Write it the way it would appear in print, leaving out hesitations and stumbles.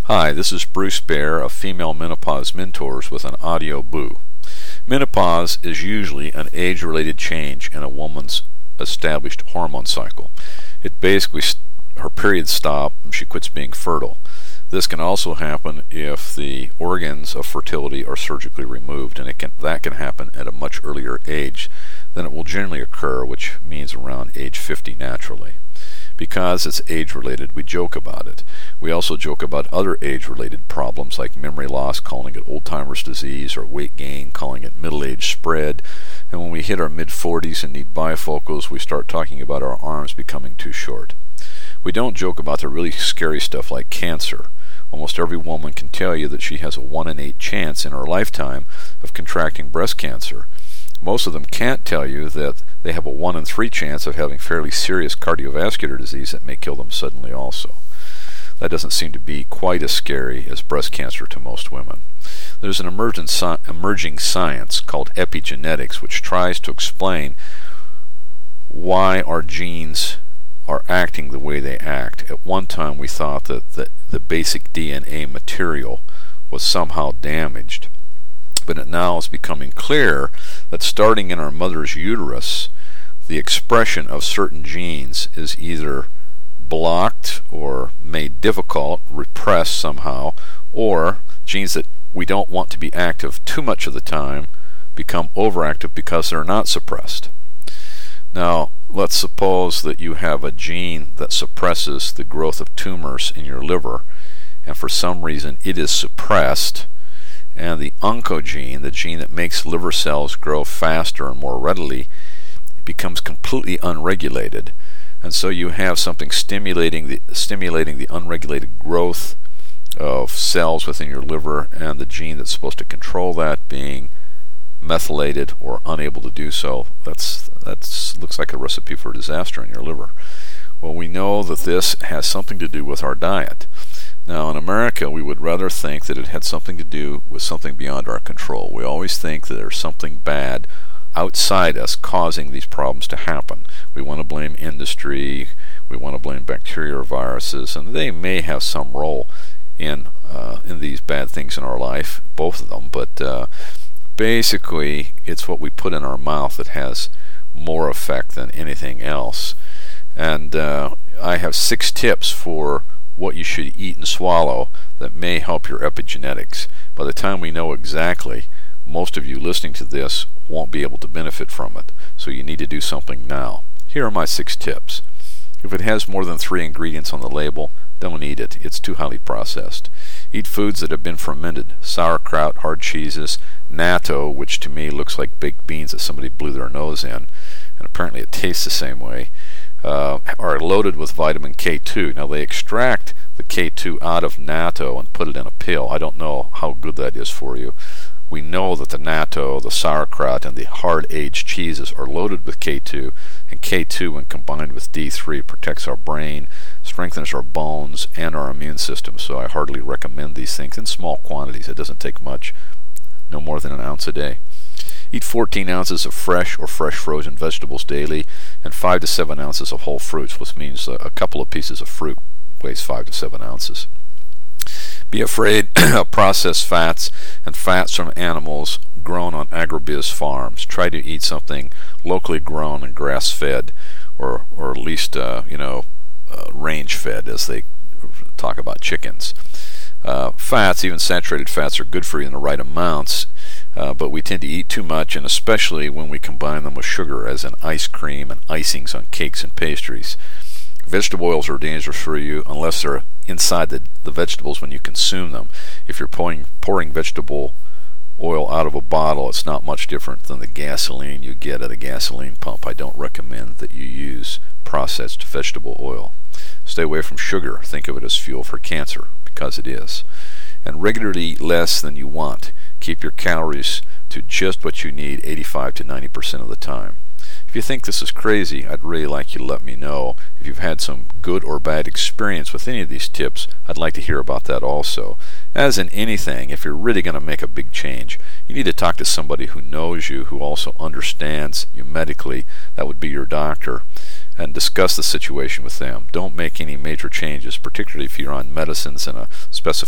Hi, this is Bruce Baer of Female Menopause Mentors with an audio boo. Menopause is usually an age-related change in a woman's established hormone cycle. It basically, her periods stop and she quits being fertile. This can also happen if the organs of fertility are surgically removed, and that can happen at a much earlier age than it will generally occur, which means around age 50 naturally. Because it's age-related, we joke about it. We also joke about other age-related problems like memory loss, calling it old-timer's disease, or weight gain, calling it middle-age spread. And when we hit our mid-40s and need bifocals, we start talking about our arms becoming too short. We don't joke about the really scary stuff like cancer. Almost every woman can tell you that she has a 1 in 8 chance in her lifetime of contracting breast cancer. Most of them can't tell you that they have a 1 in 3 chance of having fairly serious cardiovascular disease that may kill them suddenly also. That doesn't seem to be quite as scary as breast cancer to most women. There's an emerging science called epigenetics, which tries to explain why our genes are acting the way they act. At one time we thought that the basic DNA material was somehow damaged. But it now is becoming clear that starting in our mother's uterus, the expression of certain genes is either blocked or made difficult, repressed somehow, or genes that we don't want to be active too much of the time become overactive because they're not suppressed. Now, let's suppose that you have a gene that suppresses the growth of tumors in your liver, and for some reason it is suppressed, and the oncogene, the gene that makes liver cells grow faster and more readily, becomes completely unregulated. And so you have something stimulating the unregulated growth of cells within your liver, and the gene that's supposed to control that being methylated or unable to do so. That's looks like a recipe for disaster in your liver. Well, we know that this has something to do with our diet. Now, in America, we would rather think that it had something to do with something beyond our control. We always think that there's something bad outside us causing these problems to happen. We want to blame industry, we want to blame bacteria or viruses, and they may have some role in these bad things in our life, both of them, but basically it's what we put in our mouth that has more effect than anything else. And I have 6 tips for what you should eat and swallow that may help your epigenetics. By the time we know exactly, most of you listening to this won't be able to benefit from it, so you need to do something now. Here are my 6 tips. If it has more than 3 ingredients on the label, don't eat it. It's too highly processed. Eat foods that have been fermented: sauerkraut, hard cheeses, natto, which to me looks like baked beans that somebody blew their nose in, and apparently it tastes the same way. Are loaded with vitamin K2. Now, they extract the K2 out of natto and put it in a pill. I don't know how good that is for you. We know that the natto, the sauerkraut, and the hard-aged cheeses are loaded with K2, and K2, when combined with D3, protects our brain, strengthens our bones, and our immune system. So I heartily recommend these things in small quantities. It doesn't take much, no more than an ounce a day. Eat 14 ounces of fresh or fresh frozen vegetables daily, and 5 to 7 ounces of whole fruits, which means a couple of pieces of fruit weighs 5 to 7 ounces. Be afraid of processed fats and fats from animals grown on agribiz farms. Try to eat something locally grown and grass-fed, or at least range-fed, as they talk about chickens. Fats, even saturated fats, are good for you in the right amounts, but we tend to eat too much, and especially when we combine them with sugar, as in ice cream and icings on cakes and pastries. Vegetable oils are dangerous for you unless they're inside the vegetables when you consume them. If you're pouring vegetable oil out of a bottle, it's not much different than the gasoline you get at a gasoline pump. I don't recommend that you use processed vegetable oil. Stay away from sugar. Think of it as fuel for cancer, because it is. And regularly eat less than you want. Keep your calories to just what you need 85 to 90% of the time. If you think this is crazy, I'd really like you to let me know. If you've had some good or bad experience with any of these tips, I'd like to hear about that also. As in anything, if you're really going to make a big change, you need to talk to somebody who knows you, who also understands you medically. That would be your doctor. And discuss the situation with them. Don't make any major changes, particularly if you're on medicines in a specific